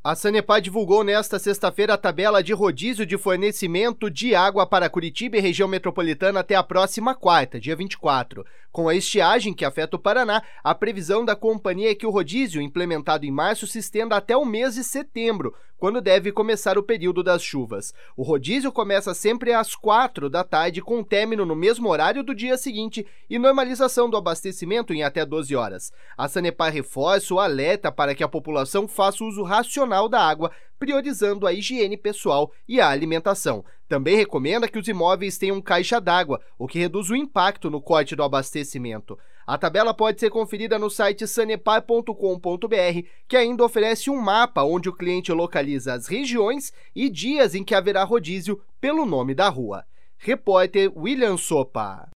A Sanepar divulgou nesta sexta-feira a tabela de rodízio de fornecimento de água para Curitiba e região metropolitana até a próxima quarta, dia 24. Com a estiagem que afeta o Paraná, a previsão da companhia é que o rodízio, implementado em março, se estenda até o mês de setembro, quando deve começar o período das chuvas. O rodízio começa sempre às 4 da tarde, com término no mesmo horário do dia seguinte e normalização do abastecimento em até 12 horas. A Sanepar reforça o alerta para que a população faça uso racional da água, priorizando a higiene pessoal e a alimentação. Também recomenda que os imóveis tenham caixa d'água, o que reduz o impacto no corte do abastecimento. A tabela pode ser conferida no site sanepar.com.br, que ainda oferece um mapa onde o cliente localiza as regiões e dias em que haverá rodízio pelo nome da rua. Repórter William Sopa.